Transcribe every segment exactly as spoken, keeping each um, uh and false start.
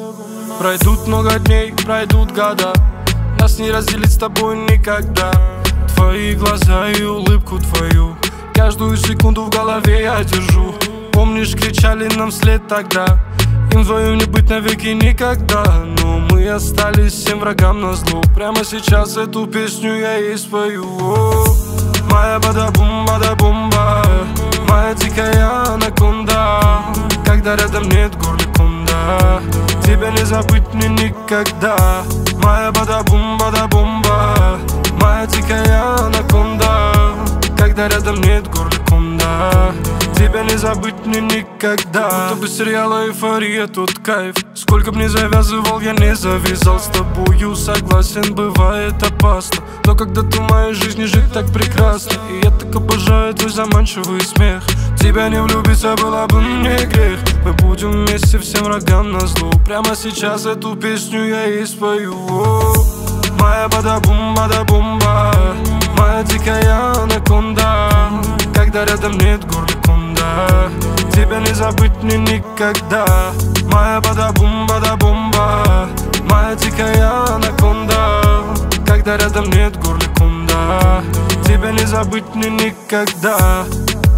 Пройдут много дней, пройдут года, нас не разделить с тобой никогда. Твои глаза и улыбку твою каждую секунду в голове я держу. Помнишь, кричали нам вслед тогда: им вдвоем не быть навеки никогда. Но мы остались всем врагам назло. Прямо сейчас эту песню я и спою. О, моя бада-бум, бада-бумба, моя дикая анаконда. Когда рядом нет горликонда, тебя не забыть мне никогда. Моя бада-бум, бада-бумба, моя дикая анаконда. Когда рядом нет горликонда, тебя не забыть мне никогда. Будто бы сериала «Эйфория» тот кайф. Сколько б ни завязывал, я не завязал. С тобою согласен, бывает опасно, но когда-то в моей жизни жить так прекрасно. И я так обожаю твой заманчивый смех. Тебя не влюбиться было бы мне грех. Мы будем вместе всем врагам назло. Прямо сейчас эту песню я и спою. О, моя бада-бум, бада-бумба, моя дикая анаконда. Когда рядом нет горликонда, тебя не забыть мне никогда. Моя бада-бум, бада-бумба, моя дикая анаконда. Когда рядом нет горликонда, тебя не забыть мне никогда.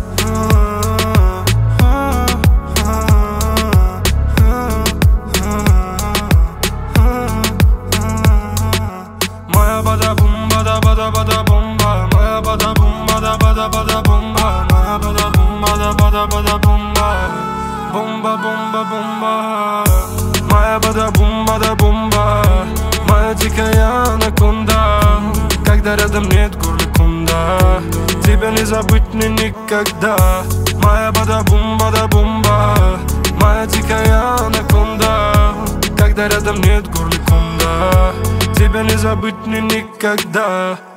Моя бада-бум, бада-бада-бада-бомба, моя бада-бум, бада-бада-бада-бомба, моя бада-бум, бада-бада-бада-бомба, бомба-бомба-бомба. Моя бада-бум, бада-бомба, моя дикая анаконда. Когда рядом нет горликонда, тебя не забыть мне никогда. Моя бада-бум, бада-бомба, моя дикая анаконда. Когда рядом нет горликонда, тебя не забыть мне никогда.